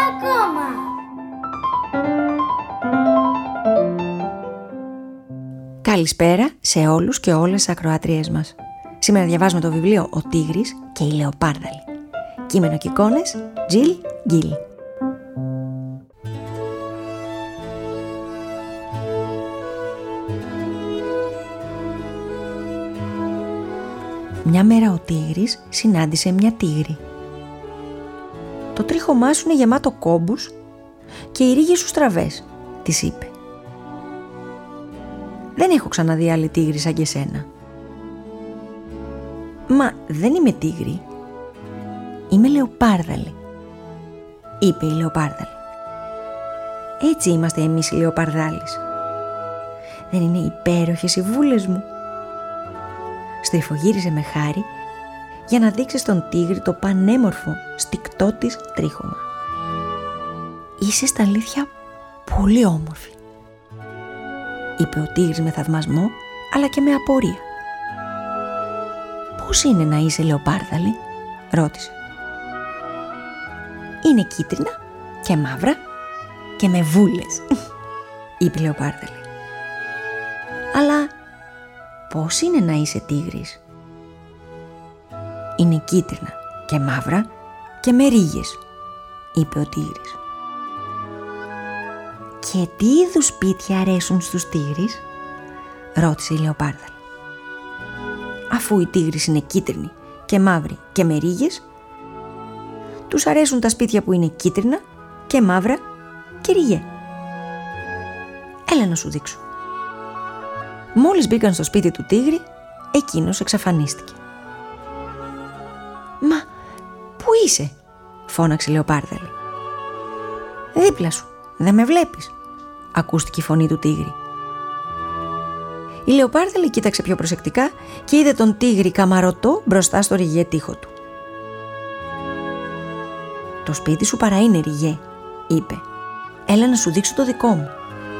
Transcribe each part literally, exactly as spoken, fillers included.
ακόμα. Καλησπέρα σε όλους και όλες τις ακροάτριές μας. Σήμερα διαβάζουμε το βιβλίο «Ο Τίγρης και η Λεοπάρδαλη». Κείμενο και εικόνες Jill Gill. Μια μέρα ο Τίγρης συνάντησε μια τίγρη. «Το τρίχωμά σου είναι γεμάτο κόμπους και οι ρίγες σου στραβές», της είπε. «Δεν έχω ξαναδεί άλλη τίγρη σαν και σένα». «Μα δεν είμαι τίγρη, είμαι λεοπάρδαλη», είπε η Λεοπάρδαλη. «Έτσι είμαστε εμείς οι λεοπαρδάλεις. Δεν είναι υπέροχες οι βούλες μου?» Στριφογύριζε με χάρη για να δείξει στον τίγρη το πανέμορφο στικτό της τρίχωμα. «Είσαι στα αλήθεια πολύ όμορφη», είπε ο τίγρης με θαυμασμό αλλά και με απορία. «Πώς είναι να είσαι λεοπάρδαλη?» ρώτησε. «Είναι κίτρινα και μαύρα και με βούλες», είπε η Λεοπάρδαλη. «Αλλά πώς είναι να είσαι τίγρης?» «Είναι κίτρινα και μαύρα και με ρίγες», είπε ο τίγρης. «Και τι είδους σπίτια αρέσουν στους τίγρης?» ρώτησε η Λεοπάρδαλη. «Αφού η τίγρης είναι κίτρινη και μαύρη και με ρίγες, τους αρέσουν τα σπίτια που είναι κίτρινα και μαύρα και ριγέ. Έλα να σου δείξω». Μόλις μπήκαν στο σπίτι του τίγρη, εκείνος εξαφανίστηκε. «Μα πού είσαι?» φώναξε η Λεοπάρδαλη. «Δίπλα σου, δεν με βλέπεις?» ακούστηκε η φωνή του τίγρη. Η Λεοπάρδαλη κοίταξε πιο προσεκτικά και είδε τον τίγρη καμαρωτό μπροστά στο ριγέ τοίχο του. «Το σπίτι σου παρά είναι ριγέ», είπε. «Έλα να σου δείξω το δικό μου».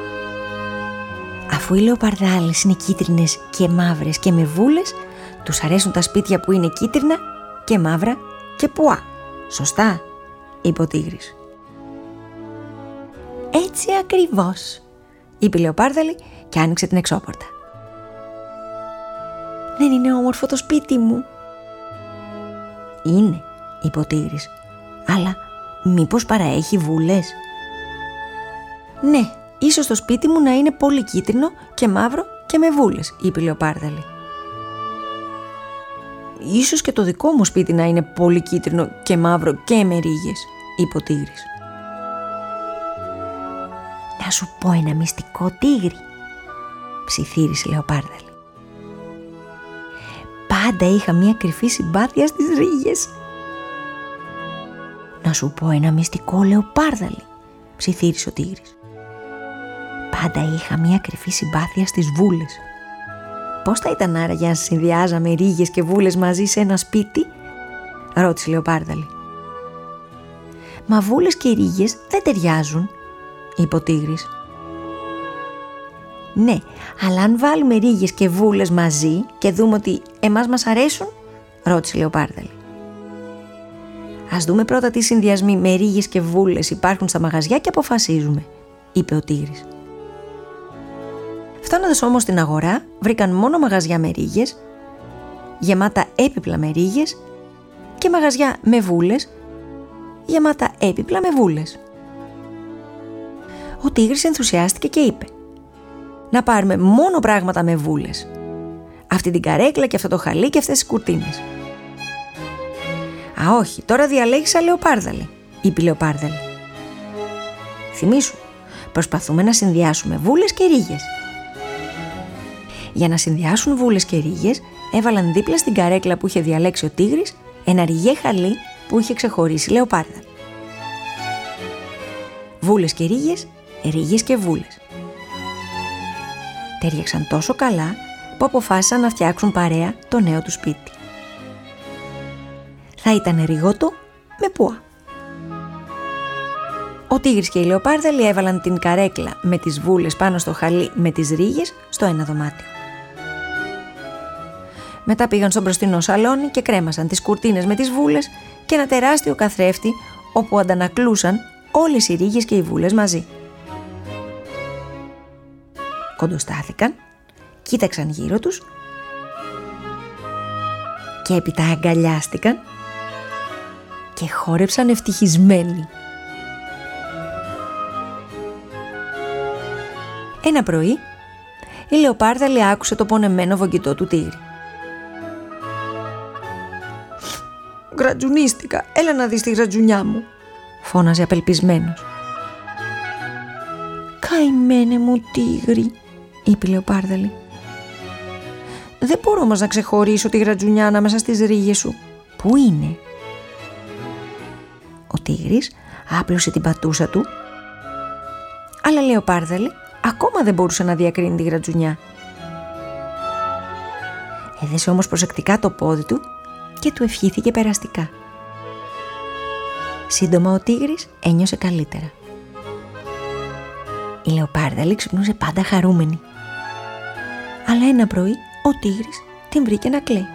Αφού οι λεοπαρδάλες είναι κίτρινες και μαύρες και με βούλες, τους αρέσουν τα σπίτια που είναι κίτρινα και μαύρα και πουά. Σωστά, είπε ο τίγρης. «Έτσι ακριβώς», είπε η Λεοπάρδαλη και άνοιξε την εξώπορτα. «Δεν είναι όμορφο το σπίτι μου?» «Είναι», είπε ο τίγρης, «αλλά μήπως παραέχει βούλες?» «Ναι, ίσως το σπίτι μου να είναι πολύ κίτρινο και μαύρο και με βούλες», είπε η Λεοπάρδαλη. «Ίσως και το δικό μου σπίτι να είναι πολύ κίτρινο και μαύρο και με ρίγες», είπε ο τίγρης. «Να σου πω ένα μυστικό, τίγρη», ψιθύρισε η Λεοπάρδαλη. «Πάντα είχα μια κρυφή συμπάθεια στις ρίγες». «Να σου πω ένα μυστικό, Λεοπάρδαλη», ψιθύρισε ο τίγρης. «Πάντα είχα μια κρυφή συμπάθεια στις βούλες». «Πώς θα ήταν άραγε αν συνδυάζαμε ρίγες και βούλες μαζί σε ένα σπίτι?» ρώτησε η Λεοπάρδαλη. «Μα βούλες και ρίγες δεν ταιριάζουν», είπε ο τίγρης. «Ναι, αλλά αν βάλουμε ρίγες και βούλες μαζί και δούμε ότι εμάς μας αρέσουν?» ρώτησε η Λεοπάρδαλη. «Ας δούμε πρώτα τι συνδυασμοί με ρίγες και βούλες υπάρχουν στα μαγαζιά και αποφασίζουμε», είπε ο τίγρης. Φτάνοντας όμως στην αγορά, βρήκαν μόνο μαγαζιά με ρίγες, γεμάτα έπιπλα με ρίγες και μαγαζιά με βούλες, γεμάτα έπιπλα με βούλες. Ο τίγρης ενθουσιάστηκε και είπε: «Να πάρουμε μόνο πράγματα με βούλες. Αυτή την καρέκλα και αυτό το χαλί και αυτές τις κουρτίνες». «Α, όχι, τώρα διαλέγεις σαν Λεοπάρδαλη», είπε η Λεοπάρδαλη. «Θυμήσου, προσπαθούμε να συνδυάσουμε βούλες και ρίγες». Για να συνδυάσουν βούλες και ρίγες, έβαλαν δίπλα στην καρέκλα που είχε διαλέξει ο τίγρης ένα ριγέ χαλί που είχε ξεχωρίσει η Λεοπάρδαλη. Βούλες και ρίγες, ρίγες και βούλες. Τέριαξαν τόσο καλά που αποφάσισαν να φτιάξουν παρέα το νέο του σπίτι. Θα ήταν ριγότο με πουά. Ο τίγρης και η Λεοπάρδαλη έβαλαν την καρέκλα με τις βούλες πάνω στο χαλί με τις ρίγες στο ένα δωμάτιο. Μετά πήγαν στο μπροστινό σαλόνι και κρέμασαν τις κουρτίνες με τις βούλες και ένα τεράστιο καθρέφτη όπου αντανακλούσαν όλες οι ρίγες και οι βούλες μαζί. Κοντοστάθηκαν, κοίταξαν γύρω τους και έπειτα αγκαλιάστηκαν και χόρεψαν ευτυχισμένοι. Ένα πρωί, η Λεοπάρδαλη άκουσε το πονεμένο βογγητό του τίγρη. «Γρατζουνίστηκα, έλα να δεις τη γρατζουνιά μου», φώναζε απελπισμένος. «Καημένε μου τίγρη», είπε η Λεοπάρδαλη. «Δεν μπορώ όμως να ξεχωρίσω τη γρατζουνιά ανάμεσα στις ρίγες σου. Πού είναι?» Ο τίγρης άπλωσε την πατούσα του, αλλά η Λεοπάρδαλη ακόμα δεν μπορούσε να διακρίνει τη γρατζουνιά. Έδεσε όμως προσεκτικά το πόδι του και του ευχήθηκε περαστικά. Σύντομα ο τίγρης ένιωσε καλύτερα. Η Λεοπάρδαλη ξυπνούσε πάντα χαρούμενη. Αλλά ένα πρωί ο τίγρης την βρήκε να κλαίει.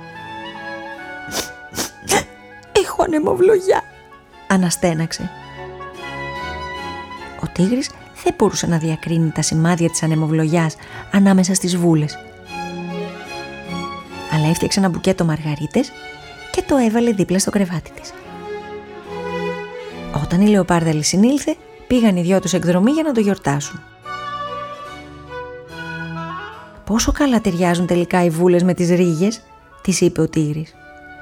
«Έχω ανεμοβλογιά», αναστέναξε. Ο τίγρης δεν μπορούσε να διακρίνει τα σημάδια της ανεμοβλογιάς ανάμεσα στις βούλες. Αλλά έφτιαξε ένα μπουκέτο μαργαρίτες και το έβαλε δίπλα στο κρεβάτι της. Όταν η Λεοπάρδαλη συνήλθε, πήγαν οι δυο τους εκδρομή για να το γιορτάσουν. «Πόσο καλά ταιριάζουν τελικά οι βούλες με τις ρίγες», της είπε ο τίγρης.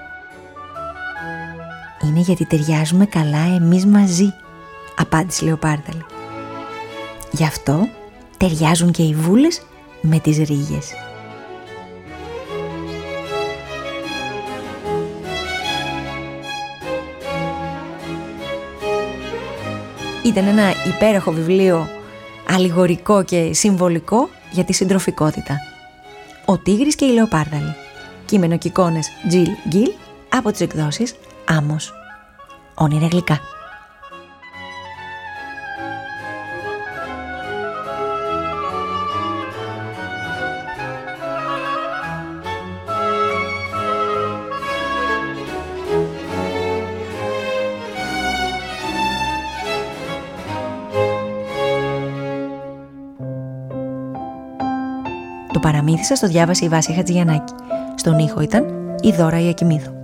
«Είναι γιατί ταιριάζουμε καλά εμείς μαζί», απάντησε η Λεοπάρδαλη. «Γι' αυτό ταιριάζουν και οι βούλες με τις ρίγες». Ήταν ένα υπέροχο βιβλίο, αλληγορικό και συμβολικό για τη συντροφικότητα. Ο Τίγρης και η Λεοπάρδαλη. Κείμενο και εικόνες Τζιλ Γκίλ από τις εκδόσεις Άμος. Όνειρα γλυκά. Το παραμύθι σας το διάβασε η Βάση Χατζηγιαννάκη. Στον ήχο ήταν η Δώρα Ιακημίδου.